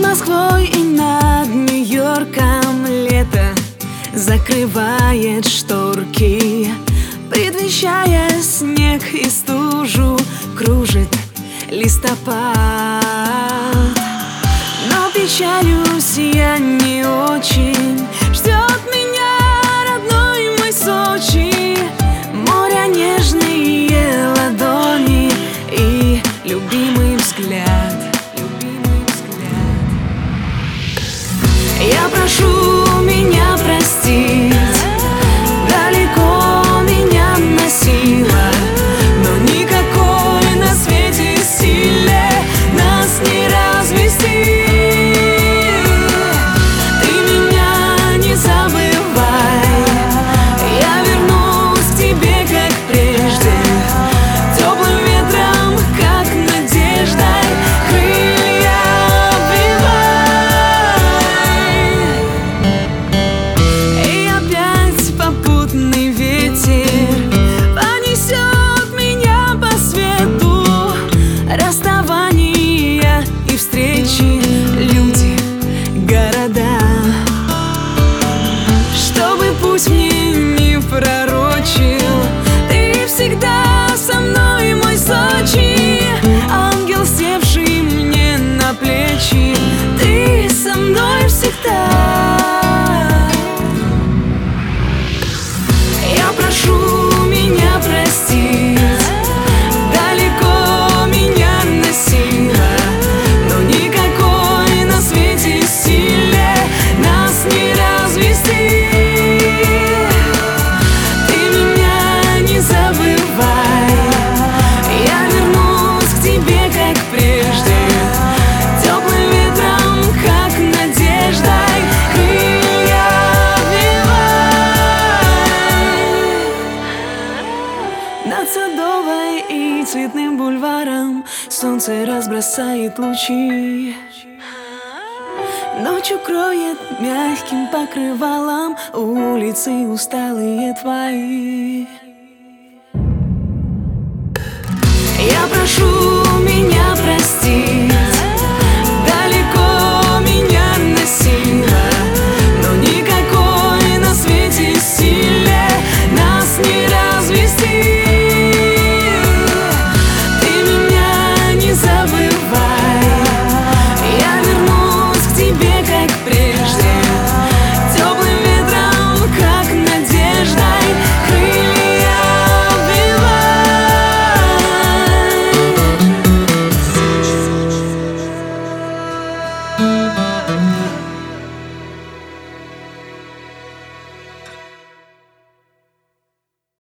Москвой и над Нью-Йорком лето закрывает шторки, предвещая снег и стужу, кружит листопад. Но печалюсь я не очень, ждет меня родной мой Сочи, море, нежные ладони и любимый взгляд. Я прошу меня простить, далеко меня носило, но никакой на свете силе нас не развести. Ты меня не забывай, я вернусь к тебе, как прежде, теплым ветром, как надеждой, крылья попутный ветер понесет меня по свету, расставания и встречи, люди, города. Чтобы путь мне не пророчил, ты всегда со мной, мой Сочи, ангел, севший мне на плечи, ты со мной всегда. Прошу меня простить, далеко меня носило, но никакой на свете силе нас не развести. Ты меня не забывай, я вернусь к тебе, как прежде, теплым ветром, как надеждой, крылья над Садовой и Цветным бульваром солнце разбросает лучи, ночь укроет мягким покрывалом улицы усталые твои. Я прошу меня простить,